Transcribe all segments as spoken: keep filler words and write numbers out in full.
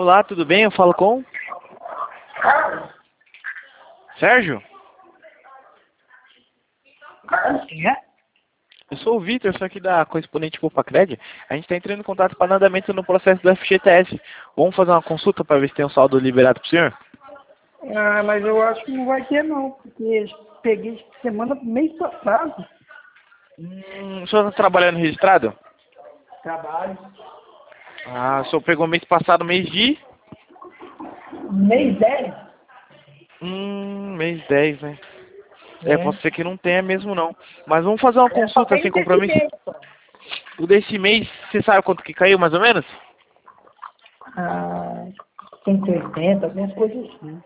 Olá, tudo bem? Eu falo com... Sérgio? É? Eu sou o Vitor, sou aqui da Correspondente Copacred. A gente está entrando em contato para andamento no processo do F G T S. Vamos fazer uma consulta para ver se tem um saldo liberado para o senhor? Ah, mas eu acho que não vai ter não, porque peguei semana, mês passado. Hum, o senhor está trabalhando registrado? Trabalho. Ah, o senhor pegou mês passado, mês de... Mês dez? Hum, mês dez, né? É, É. pode ser que não tenha mesmo não. Mas vamos fazer uma É, só consulta tem sem desse compromisso. mês, só. O desse mês, você sabe quanto que caiu mais ou menos? Ah, cento e oitenta, algumas coisas assim.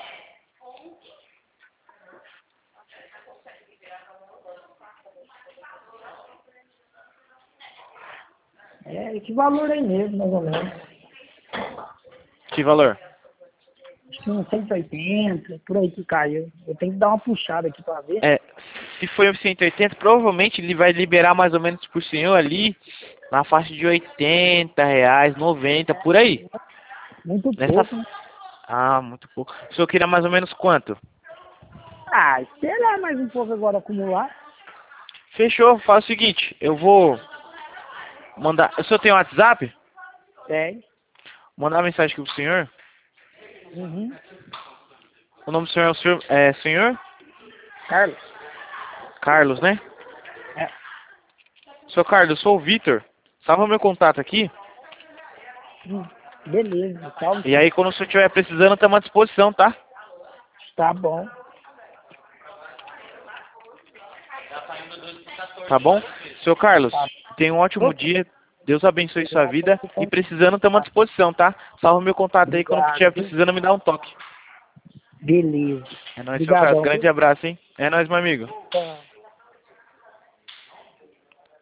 É, esse valor aí mesmo, mais ou menos. Que valor? Acho que uns cento e oitenta, por aí que caiu. Eu tenho que dar uma puxada aqui pra ver. É, se foi o cento e oitenta, provavelmente ele vai liberar mais ou menos por senhor ali na faixa de oitenta reais, noventa, por aí. Muito Nessa... pouco, né? Ah, muito pouco. O senhor queria mais ou menos quanto? Ah, esperar mais um pouco agora acumular. Fechou, faz o seguinte, eu vou mandar... O senhor tem um WhatsApp? Tem. Vou mandar uma mensagem aqui pro senhor. Uhum. O nome do senhor é o senhor... É, senhor? Carlos. Carlos, né? É. Senhor Carlos, eu sou o Vitor. Salva meu contato aqui. Hum, beleza, salve E sim. aí, quando o senhor estiver precisando, estamos à disposição, tá? Tá bom. Tá bom? Senhor Carlos, Tá. tenha um ótimo Opa, dia. Deus abençoe sua obrigado vida. pelo E contato. precisando, estamos à disposição, tá? Salva meu contato aí. Quando Obrigado, estiver viu? precisando, me dá um toque. Beleza. É nóis, senhor Carlos. Obrigadão, viu? Grande abraço, hein? É nóis, meu amigo. Tá.